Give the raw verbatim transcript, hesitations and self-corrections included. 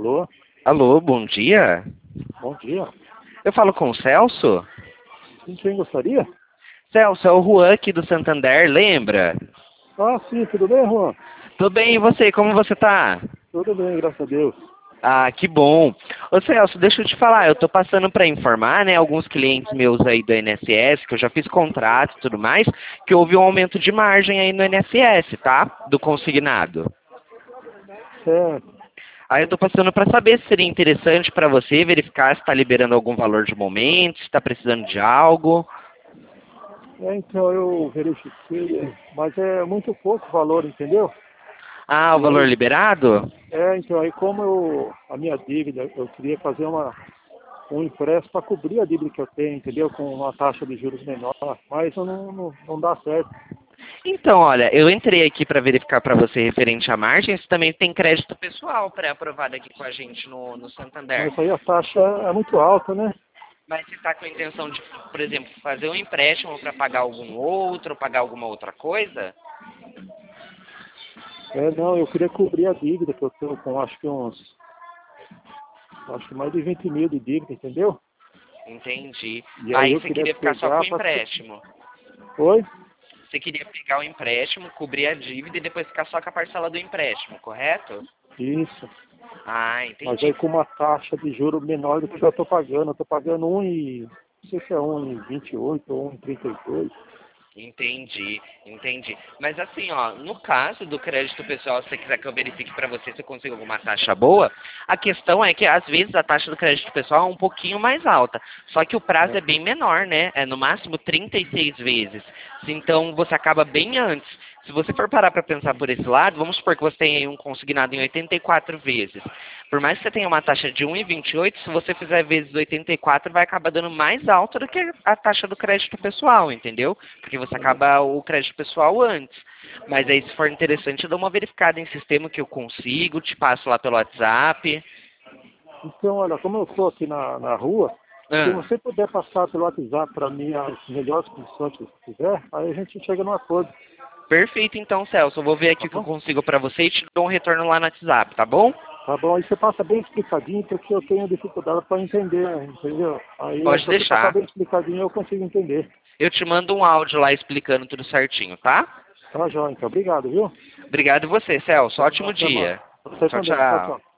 Alô? Alô, bom dia. Bom dia. Eu falo com o Celso? Sim, quem gostaria? Celso, é o Juan aqui do Santander, lembra? Ah, sim, tudo bem, Juan? Tudo bem, e você? Como você tá? Tudo bem, graças a Deus. Ah, que bom. Ô Celso, deixa eu te falar, eu tô passando para informar, né, alguns clientes meus aí do I N S S, que eu já fiz contrato e tudo mais, que houve um aumento de margem aí no I N S S, tá? Do consignado. Certo. Aí eu tô passando para saber se seria interessante para você verificar se está liberando algum valor de momento, se está precisando de algo. É, então eu verifiquei, mas é muito pouco o valor, entendeu? Ah, o E valor aí, liberado? é, então aí como eu, a minha dívida, eu queria fazer uma, um empréstimo para cobrir a dívida que eu tenho, entendeu? Com uma taxa de juros menor, mas não, não, não dá certo. Então, olha, eu entrei aqui para verificar para você referente à margem, você também tem crédito pessoal pré-aprovado aqui com a gente no, no Santander. Mas aí a taxa é muito alta, né? Mas você está com a intenção de, por exemplo, fazer um empréstimo para pagar algum outro, pagar alguma outra coisa? É, não, eu queria cobrir a dívida que eu tenho com acho que uns, acho que mais de vinte mil de dívida, entendeu? Entendi. E aí Aí eu você queria queria ficar só com pegar o para... empréstimo. Oi? Você queria pegar o empréstimo, cobrir a dívida e depois ficar só com a parcela do empréstimo, correto? Isso. Ah, Mas entendi. aí com uma taxa de juro menor do que eu já estou pagando. Eu estou pagando um e... Não sei se é um e vinte e oito ou um e trinta e dois. Entendi, entendi. Mas assim, ó, no caso do crédito pessoal, se você quiser que eu verifique para você se eu consigo alguma taxa boa, a questão é que às vezes a taxa do crédito pessoal é um pouquinho mais alta, só que o prazo é bem menor, né? É no máximo trinta e seis vezes. Então você acaba bem antes. Se você for parar para pensar por esse lado, vamos supor que você tenha aí um consignado em oitenta e quatro vezes. Por mais que você tenha uma taxa de um e vinte e oito, se você fizer vezes oitenta e quatro, vai acabar dando mais alta do que a taxa do crédito pessoal, entendeu? Porque você acaba o crédito pessoal antes. Mas aí, se for interessante, eu dou uma verificada em sistema que eu consigo, te passo lá pelo WhatsApp. Então, olha, como eu estou aqui na, na rua, se Ah, você puder passar pelo WhatsApp para mim as melhores condições que você quiser, aí a gente chega num acordo, perfeito, então, Celso. Eu vou ver tá aqui o que eu bom? consigo para você e te dou um retorno lá no WhatsApp, tá bom? Tá bom, aí você passa bem explicadinho, porque eu tenho dificuldade para entender, entendeu? Aí Pode se você passar deixar. bem explicadinho, eu consigo entender. Eu te mando um áudio lá explicando tudo certinho, tá? Tá, joia, então. Obrigado, viu? Obrigado você, Celso. Tá, Ótimo até mais. dia. Você Tchau, também. Tchau, tchau. tchau.